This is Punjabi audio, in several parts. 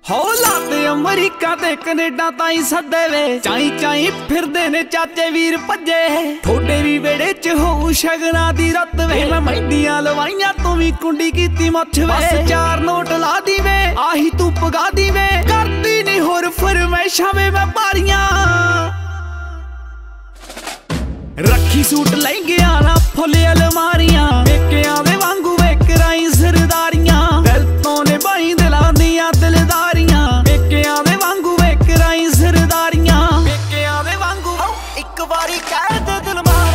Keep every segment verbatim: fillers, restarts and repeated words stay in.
ਹੌਲਾ ਤੇ ਅਮਰੀਕਾ ਤੇ ਕੈਨੇਡਾ ਤਾਈ ਸੱਦੇ ਵੇ ਚਾਈ ਚਾਈ ਫਿਰਦੇ ਨੇ ਚਾਚੇ ਵੀਰ ਭੱਜੇ ਥੋੜੇ ਵੀ ਵੇੜੇ ਚ ਹੋਊ ਸ਼ਗਨਾਂ ਦੀ ਰਤ ਵੇ ਮੈਂ ਮਹਿੰਦੀਆਂ ਲਵਾਈਆਂ ਤੂੰ ਵੀ ਕੁੰਡੀ ਕੀਤੀ ਮੁੱਛ ਵੇ ਬਸ ਚਾਰ ਨੋਟ ਲਾ ਦੀ ਵੇ ਆਹੀ ਤੂੰ ਪਗਾ ਦੀ ਵੇ ਕਰਦੀ ਨਹੀਂ ਹੋਰ ਫਰਮੈਸ਼ਾਂ ਵੇ ਮੈਂ ਭਾਰੀਆਂ ਰੱਖੀ ਸੂਟ ਲਹਿੰਗਿਆਂ ਨਾ ਫੁੱਲ ਅਲਮਾਰੀਆਂ ਪੇਕਿਆਂ ਦੇ ਵਾਂਗੂ ਵੇ ਕਰਾਈ ਸਰਦਾਰੀਆਂ ਦਿਲ ਤੋਂ ਨੇ ਬਾਈ ਦਿਲਾਂ ਦੀਆਂ ਦਿਲਦਾਰੀਆਂ ਪੇਕਿਆਂ ਦੇ ਵਾਂਗੂ ਵੇ ਕਰਾਈ ਸਰਦਾਰੀਆਂ ਪੇਕਿਆਂ ਦੇ ਵਾਂਗੂ ਇੱਕ ਵਾਰੀ ਕਹਿ ਦੇ ਦਿਲ ਮਾਰ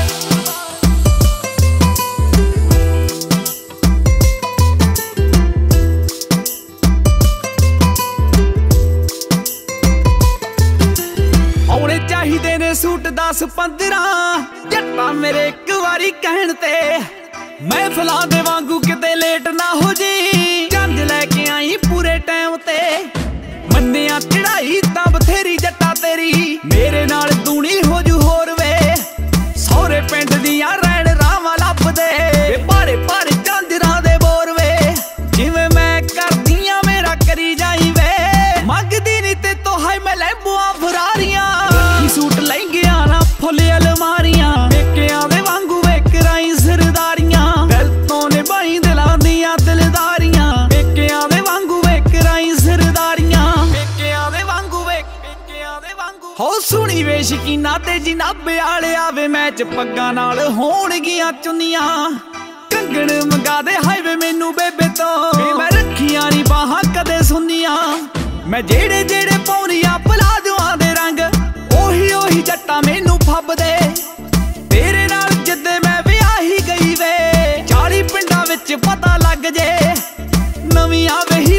ਆਉਣੇ ਚਾਹੀਦੇ ਨੇ ਸੂਟ ਦਸ ਪੰਦਰਾਂ ਜੱਟਾ ਮੇਰੇ ਇੱਕ ਵਾਰੀ ਕਹਿਣ ਤੇ ਮਹਿਫਲਾਂ ਦੇ ਵਾਂਗੂ ਕਿਤੇ ਲੇਟ ਨਾ ਹੋ ਜੀ ਚੰਦ ਲੈ ਕੇ ਆਈ ਪੂਰੇ ਟਾਈਮ ਤੇ ਮੰਨਿਆ ਚੜਾਈ ਤਾਂ ਬਥੇਰੀ ਜੱਟਾ ਤੇਰੀ ਮੇਰੇ ਨਾਲ ਤੂਣੀ ਹੋ ਜੂ ਹੋਰ ਵੇ ਸਹੁਰੇ ਪਿੰਡ ਦੀਆਂ ਰੈਣ ਰਾਵਾਂ ਲੱਭਦੇ ਵੇ ਭਾਰੇ ਭਾਰੇ ਚਾਂਦਰਾਂ ਦੇ ਬੋਰ ਵੇ ਜਿਵੇਂ ਮੈਂ ਕਰਦੀਆਂ ਮੇਰਾ ਕਰੀ ਜਾਈ ਵੇ ਮੰਗਦੀ ਨਹੀਂ ਤੇ ਤੋ ਹਾਏ ਮੈਂ ਲੈਂਬੂਆਂ ਫਰਾਰੀਆਂ ਸੂਟ ਲਹਿੰਗਿਆਂ ਨਾ ਫੁੱਲ ਅਲਮਾਰੀਆਂ ਪੇਕਿਆਂ ਦੇ ਵਾਂਗੂ ਵੇ ਕਰਾਈ ਸਰਦਾਰੀਆਂ ਦਿਲ ਤੋਂ ਨੇ ਬਾਈ ਦਿਲਾਂ ਦੀਆਂ ਦਿਲਦਾਰੀਆਂ ਪੇਕਿਆਂ ਦੇ ਵਾਂਗੂ ਵੇ ਕਰਾਈ ਸਰਦਾਰੀਆਂ ਪੇਕਿਆਂ ਦੇ ਵਾਂਗੂ ਵੇ ਪੇਕਿਆਂ ਦੇ ਵਾਂਗੂ ਹੋ ਸੁਣੀ ਵੇ ਸ਼ਕੀਨਾ ਤੇ ਜਨਾਬੇ ਵਾਲਿਆ ਵੇ ਮੈਚ ਪੱਗਾਂ ਨਾਲ ਹੋਣਗੀਆਂ ਚੁੰਨੀਆਂ ਕੰਗਣ ਮੰਗਾ ਦੇ ਹਾਏ ਵੇ ਮੈਨੂੰ ਬੇਬੇ ਤੋਂ ਵੇ ਮੈਂ ਰੱਖੀਆਂ ਨੀ ਬਾਹਾਂ ਕਦੇ ਸੁਣੀਆਂ ਮੈਂ ਜਿਹੜੇ ਜਿਹੜੇ ਪੌਣੀਆਂ ਪਲਾਜੋਆਂ ਦੇ ਰੰਗ ਉਹੀ ਉਹੀ ਜੱਟਾ ਮੈਨੂੰ ਫੱਬਦੇ ਤੇਰੇ ਨਾਲ ਜਿੱਦੇ ਮੈਂ ਵਿਆਹੀ ਗਈ ਵੇ ਚਾਲੀ ਪਿੰਡਾਂ ਵਿੱਚ ਪਤਾ ਲੱਗ ਜੇ ਨਵੀਆਂ ਵੇ